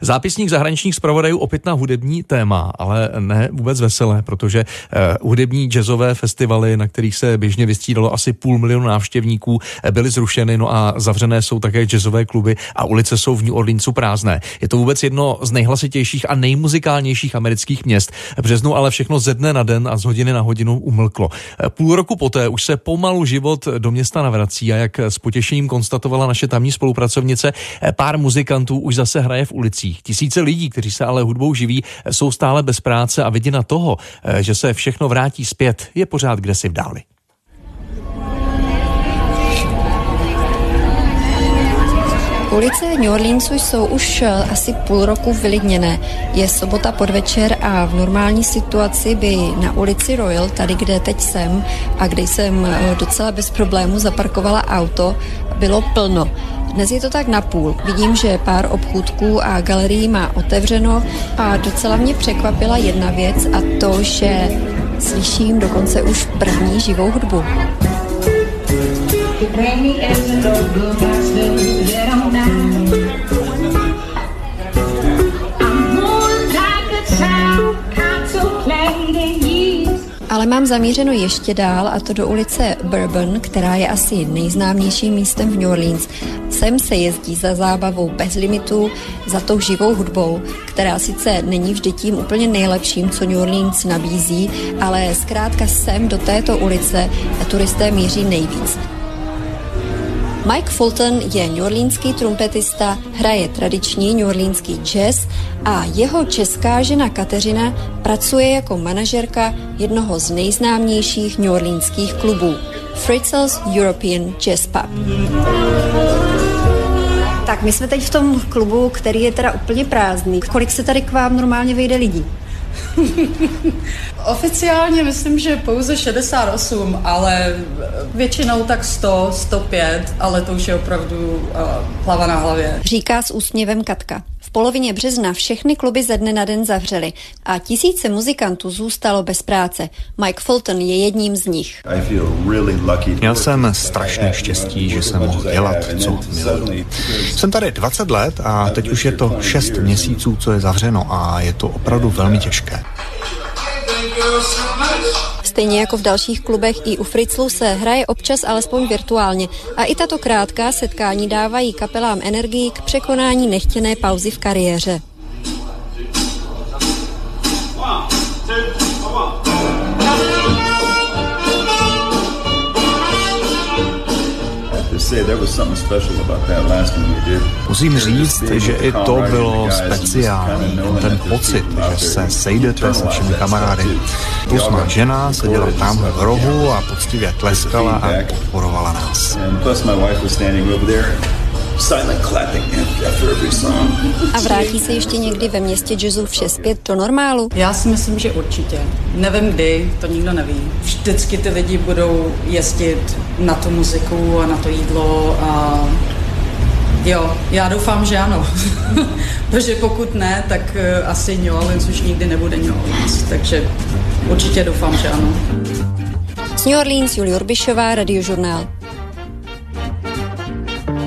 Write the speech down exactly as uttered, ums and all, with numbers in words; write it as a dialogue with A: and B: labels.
A: Zápisník zahraničních zpravodajů opět na hudební téma, ale ne vůbec veselé, protože eh, hudební jazzové festivaly, na kterých se běžně vystřídalo asi půl milionu návštěvníků, eh, byly zrušeny, no a zavřené jsou také jazzové kluby a ulice jsou v New Orleansu prázdné. Je to vůbec jedno z nejhlasitějších a nejmuzikálnějších amerických měst. V březnu ale všechno ze dne na den a z hodiny na hodinu umlklo. Eh, půl roku poté už se pomalu život do města navrací a jak s potěšením konstatovala naše tamní spolupracovnice, eh, pár muzikantů už zase hraje v ulicích. Tisíce lidí, kteří se ale hudbou živí, jsou stále bez práce a vidina toho, že se všechno vrátí zpět, je pořád kdesi v dáli.
B: Ulice New Orleansu jsou už asi půl roku vylidněné. Je sobota podvečer a v normální situaci by na ulici Royal, tady kde teď jsem a kde jsem docela bez problému zaparkovala auto, bylo plno. Dnes je to tak napůl. Vidím, že pár obchůdků a galerií má otevřeno a docela mě překvapila jedna věc a to, že slyším dokonce už první živou hudbu. Ale mám zamířeno ještě dál, a to do ulice Bourbon, která je asi nejznámějším místem v New Orleans. Sem se jezdí za zábavou bez limitů, za tou živou hudbou, která sice není vždy tím úplně nejlepším, co New Orleans nabízí, ale zkrátka sem do této ulice turisté míří nejvíc. Mike Fulton je neworleanský trumpetista, hraje tradiční neworleanský jazz a jeho česká žena Kateřina pracuje jako manažerka jednoho z nejznámějších neworleanských klubů, Fritzl's European Jazz Pub. Tak my jsme teď v tom klubu, který je teda úplně prázdný. Kolik se tady k vám normálně vejde lidí?
C: Oficiálně myslím, že pouze šedesát osm, ale většinou tak sto, sto pět, ale to už je opravdu uh, hlava na hlavě.
B: Říká s úsměvem Katka. V polovině března všechny kluby ze dne na den zavřely a tisíce muzikantů zůstalo bez práce. Mike Fulton je jedním z nich.
D: Měl jsem strašné štěstí, že jsem mohl dělat, co miluji. Jsem tady dvacet let a teď už je to šest měsíců, co je zavřeno a je to opravdu velmi těžké.
B: Stejně jako v dalších klubech i u Fritzlu se hraje občas alespoň virtuálně a i tato krátká setkání dávají kapelám energii k překonání nechtěné pauzy v kariéře.
D: Musím říct, že i to bylo speciální. Ten pocit, že se sejdete se všemi kamarády. Plus má žena seděla tamhle v rohu a poctivě tleskala a podporovala nás.
B: A vrátí se ještě někdy ve městě jazzu vše zpět do normálu?
C: Já si myslím, že určitě. Nevím kdy, to nikdo neví. Vždycky ty lidi budou jezdit na tu muziku a na to jídlo a jo, já doufám, že ano. Protože pokud ne, tak asi New Orleans už nikdy nebude New Orleans. Takže určitě doufám, že ano.
B: Z New Orleans Julie Urbišová, Radiožurnál.